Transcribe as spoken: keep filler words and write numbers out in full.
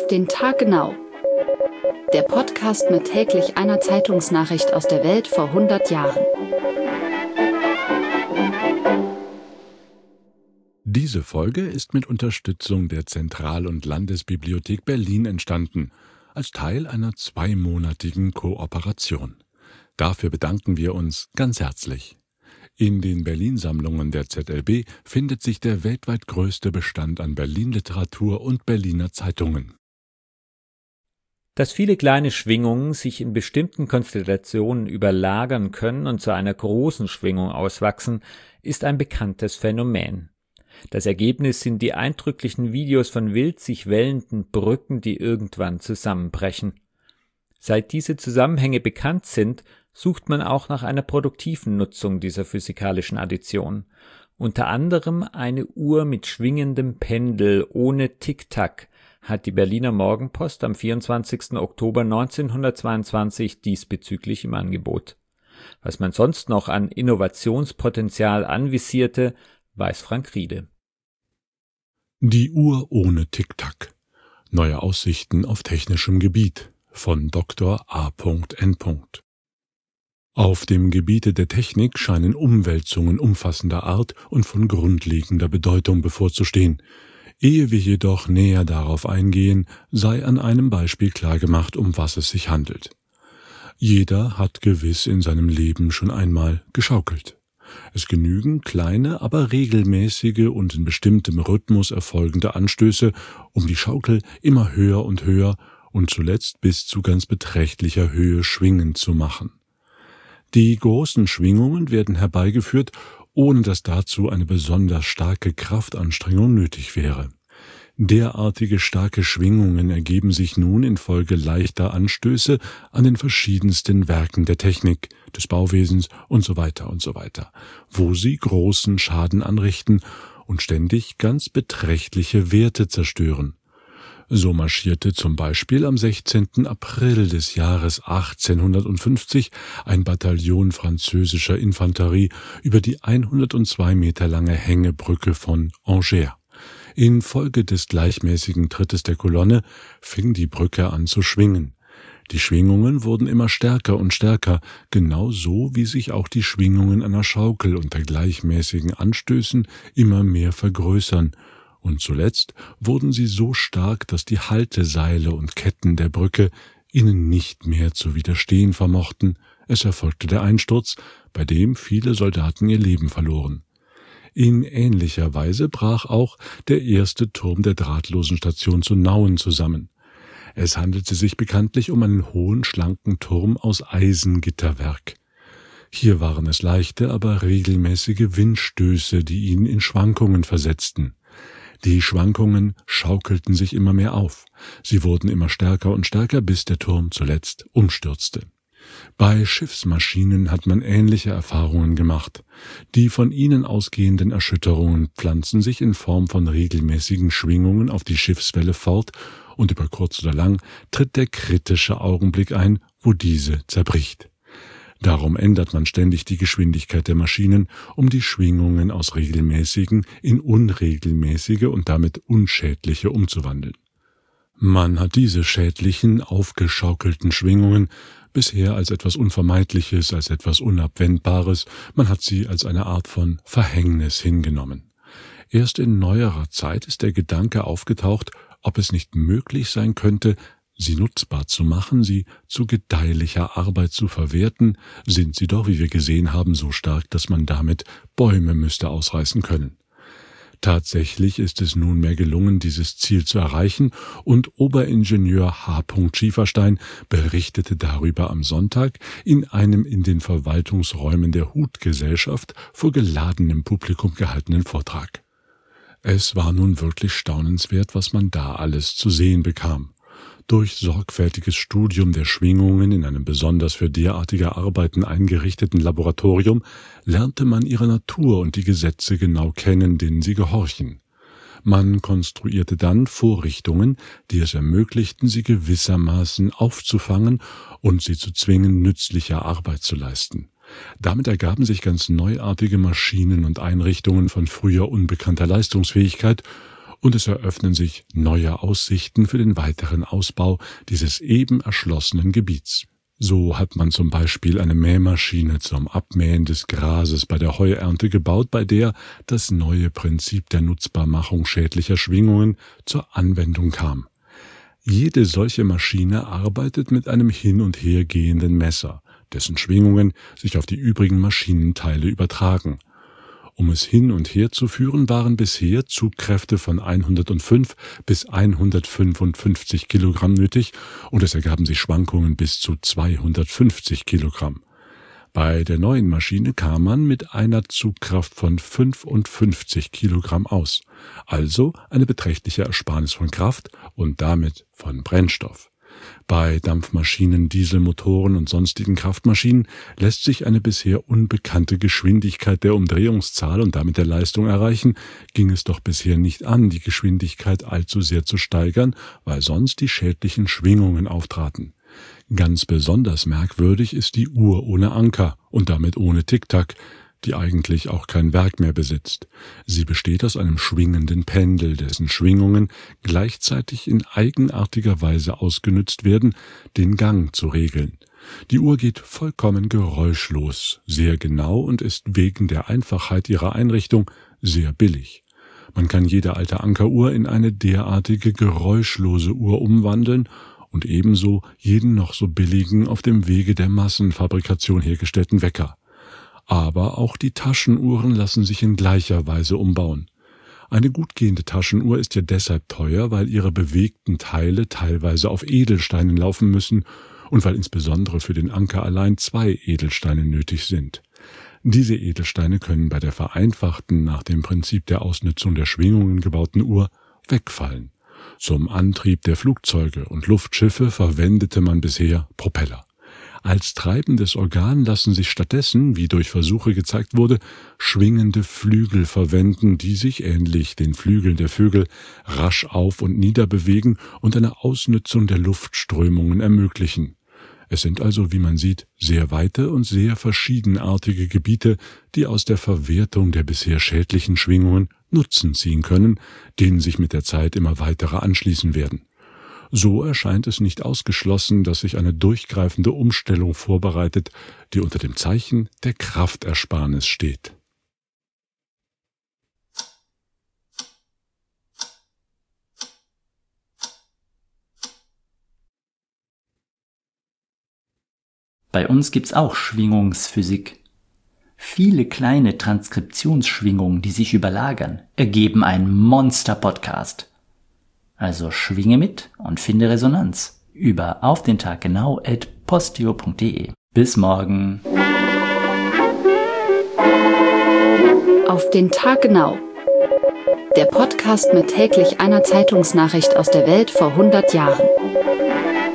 Auf den Tag genau. Der Podcast mit täglich einer Zeitungsnachricht aus der Welt vor hundert Jahren. Diese Folge ist mit Unterstützung der Zentral- und Landesbibliothek Berlin entstanden, als Teil einer zweimonatigen Kooperation. Dafür bedanken wir uns ganz herzlich. In den Berlin-Sammlungen der Z L B findet sich der weltweit größte Bestand an Berlin-Literatur und Berliner Zeitungen. Dass viele kleine Schwingungen sich in bestimmten Konstellationen überlagern können und zu einer großen Schwingung auswachsen, ist ein bekanntes Phänomen. Das Ergebnis sind die eindrücklichen Videos von wild sich wellenden Brücken, die irgendwann zusammenbrechen. Seit diese Zusammenhänge bekannt sind, sucht man auch nach einer produktiven Nutzung dieser physikalischen Addition. Unter anderem eine Uhr mit schwingendem Pendel ohne Tick-Tack hat die Berliner Morgenpost am vierundzwanzigsten Oktober neunzehnhundertzweiundzwanzig diesbezüglich im Angebot. Was man sonst noch an Innovationspotenzial anvisierte, weiß Frank Riede. Die Uhr ohne Tick-Tack. Neue Aussichten auf technischem Gebiet von Doktor A N Auf dem Gebiete der Technik scheinen Umwälzungen umfassender Art und von grundlegender Bedeutung bevorzustehen. Ehe wir jedoch näher darauf eingehen, sei an einem Beispiel klargemacht, um was es sich handelt. Jeder hat gewiss in seinem Leben schon einmal geschaukelt. Es genügen kleine, aber regelmäßige und in bestimmtem Rhythmus erfolgende Anstöße, um die Schaukel immer höher und höher und zuletzt bis zu ganz beträchtlicher Höhe schwingend zu machen. Die großen Schwingungen werden herbeigeführt, ohne dass dazu eine besonders starke Kraftanstrengung nötig wäre. Derartige starke Schwingungen ergeben sich nun infolge leichter Anstöße an den verschiedensten Werken der Technik, des Bauwesens und so weiter und so weiter, wo sie großen Schaden anrichten und ständig ganz beträchtliche Werte zerstören. So marschierte zum Beispiel am sechzehnten April des Jahres achtzehnhundertfünfzig ein Bataillon französischer Infanterie über die hundertzwei Meter lange Hängebrücke von Angers. Infolge des gleichmäßigen Trittes der Kolonne fing die Brücke an zu schwingen. Die Schwingungen wurden immer stärker und stärker, genauso wie sich auch die Schwingungen einer Schaukel unter gleichmäßigen Anstößen immer mehr vergrößern. Und zuletzt wurden sie so stark, dass die Halteseile und Ketten der Brücke ihnen nicht mehr zu widerstehen vermochten. Es erfolgte der Einsturz, bei dem viele Soldaten ihr Leben verloren. In ähnlicher Weise brach auch der erste Turm der drahtlosen Station zu Nauen zusammen. Es handelte sich bekanntlich um einen hohen, schlanken Turm aus Eisengitterwerk. Hier waren es leichte, aber regelmäßige Windstöße, die ihn in Schwankungen versetzten. Die Schwankungen schaukelten sich immer mehr auf. Sie wurden immer stärker und stärker, bis der Turm zuletzt umstürzte. Bei Schiffsmaschinen hat man ähnliche Erfahrungen gemacht. Die von ihnen ausgehenden Erschütterungen pflanzen sich in Form von regelmäßigen Schwingungen auf die Schiffswelle fort und über kurz oder lang tritt der kritische Augenblick ein, wo diese zerbricht. Darum ändert man ständig die Geschwindigkeit der Maschinen, um die Schwingungen aus regelmäßigen in unregelmäßige und damit unschädliche umzuwandeln. Man hat diese schädlichen, aufgeschaukelten Schwingungen bisher als etwas Unvermeidliches, als etwas Unabwendbares, man hat sie als eine Art von Verhängnis hingenommen. Erst in neuerer Zeit ist der Gedanke aufgetaucht, ob es nicht möglich sein könnte, sie nutzbar zu machen, sie zu gedeihlicher Arbeit zu verwerten, sind sie doch, wie wir gesehen haben, so stark, dass man damit Bäume müsste ausreißen können. Tatsächlich ist es nunmehr gelungen, dieses Ziel zu erreichen, und Oberingenieur H. Schieferstein berichtete darüber am Sonntag in einem in den Verwaltungsräumen der Hutgesellschaft vor geladenem Publikum gehaltenen Vortrag. Es war nun wirklich staunenswert, was man da alles zu sehen bekam. Durch sorgfältiges Studium der Schwingungen in einem besonders für derartige Arbeiten eingerichteten Laboratorium lernte man ihre Natur und die Gesetze genau kennen, denen sie gehorchen. Man konstruierte dann Vorrichtungen, die es ermöglichten, sie gewissermaßen aufzufangen und sie zu zwingen, nützliche Arbeit zu leisten. Damit ergaben sich ganz neuartige Maschinen und Einrichtungen von früher unbekannter Leistungsfähigkeit, und es eröffnen sich neue Aussichten für den weiteren Ausbau dieses eben erschlossenen Gebiets. So hat man zum Beispiel eine Mähmaschine zum Abmähen des Grases bei der Heuernte gebaut, bei der das neue Prinzip der Nutzbarmachung schädlicher Schwingungen zur Anwendung kam. Jede solche Maschine arbeitet mit einem hin- und hergehenden Messer, dessen Schwingungen sich auf die übrigen Maschinenteile übertragen. Um es hin und her zu führen, waren bisher Zugkräfte von hundertfünf bis hundertfünfundfünfzig Kilogramm nötig und es ergaben sich Schwankungen bis zu zweihundertfünfzig Kilogramm. Bei der neuen Maschine kam man mit einer Zugkraft von fünfundfünfzig Kilogramm aus, also eine beträchtliche Ersparnis von Kraft und damit von Brennstoff. Bei Dampfmaschinen, Dieselmotoren und sonstigen Kraftmaschinen lässt sich eine bisher unbekannte Geschwindigkeit der Umdrehungszahl und damit der Leistung erreichen, ging es doch bisher nicht an, die Geschwindigkeit allzu sehr zu steigern, weil sonst die schädlichen Schwingungen auftraten. Ganz besonders merkwürdig ist die Uhr ohne Anker und damit ohne Tic-Tac, die eigentlich auch kein Werk mehr besitzt. Sie besteht aus einem schwingenden Pendel, dessen Schwingungen gleichzeitig in eigenartiger Weise ausgenützt werden, den Gang zu regeln. Die Uhr geht vollkommen geräuschlos, sehr genau und ist wegen der Einfachheit ihrer Einrichtung sehr billig. Man kann jede alte Ankeruhr in eine derartige geräuschlose Uhr umwandeln und ebenso jeden noch so billigen, auf dem Wege der Massenfabrikation hergestellten Wecker. Aber auch die Taschenuhren lassen sich in gleicher Weise umbauen. Eine gut gehende Taschenuhr ist ja deshalb teuer, weil ihre bewegten Teile teilweise auf Edelsteinen laufen müssen und weil insbesondere für den Anker allein zwei Edelsteine nötig sind. Diese Edelsteine können bei der vereinfachten, nach dem Prinzip der Ausnutzung der Schwingungen gebauten Uhr wegfallen. Zum Antrieb der Flugzeuge und Luftschiffe verwendete man bisher Propeller. Als treibendes Organ lassen sich stattdessen, wie durch Versuche gezeigt wurde, schwingende Flügel verwenden, die sich, ähnlich den Flügeln der Vögel, rasch auf und nieder bewegen und eine Ausnützung der Luftströmungen ermöglichen. Es sind also, wie man sieht, sehr weite und sehr verschiedenartige Gebiete, die aus der Verwertung der bisher schädlichen Schwingungen Nutzen ziehen können, denen sich mit der Zeit immer weitere anschließen werden. So erscheint es nicht ausgeschlossen, dass sich eine durchgreifende Umstellung vorbereitet, die unter dem Zeichen der Kraftersparnis steht. Bei uns gibt's auch Schwingungsphysik. Viele kleine Transkriptionsschwingungen, die sich überlagern, ergeben einen Monster-Podcast. Also schwinge mit und finde Resonanz über auf den Tag genau at posteo punkt de. Bis morgen. Auf den Tag genau. Der Podcast mit täglich einer Zeitungsnachricht aus der Welt vor hundert Jahren.